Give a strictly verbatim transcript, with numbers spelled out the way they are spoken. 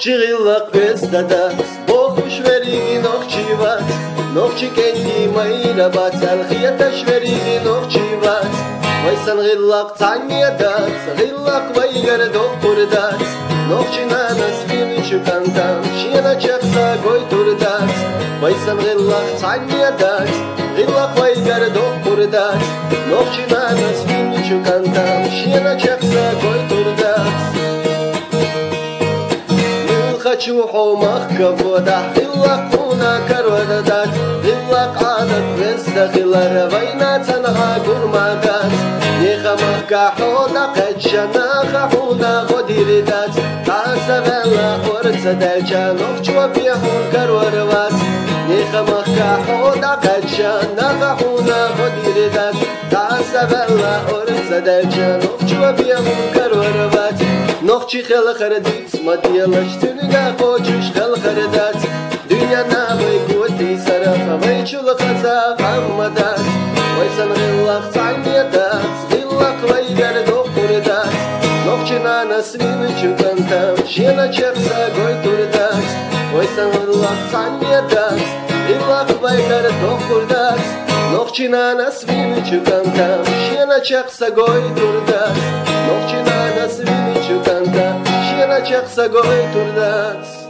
Nokçigillak vestadas, bokuş verigi nokçivat. Nokçi kendi mayra batal, khiyataş verigi nokçivat. Vaysan gillak tanyadas, gillak vaygar dokkurdas. Nokçi nanas vini çukantam, şiyana çaksa goyturdas. Vaysan gillak tanyadas, gillak vaygar dokkurdas. Nokçi nanas vini çukantam, şiyana çaksa goyturdas. Kaçuhu mahkabuda, gillak una karvadadat. Gillak adat vestakhilare vayna tanha gurmadat. Niha mahkahuda qadshana khahuda godiridat. Tasavella ursa dalcha nokchwa bihun karwarvat. Niha mahkahuda qadshana khahuda godiridat. Tasavella ursa dalcha nokchwa bihun karwarvat. Nokçi khel khardit madiyalash tuniga khochush khel khardat. Dünya nabay goti sarafa vay chul khaza qamadat. Vaysan gillak tanyadat, gillak vaygar dokkurdat. Nokçi nanas vini chukantam, shina chaksa goyturdat. Vaysan gillak tanyadat, gillak vaygar dokkurdat. Nokçi nanas vini chukantam, shina chaksa goyturdat. Nokçi nanas vini chukanta, shina chaksa goyturdat.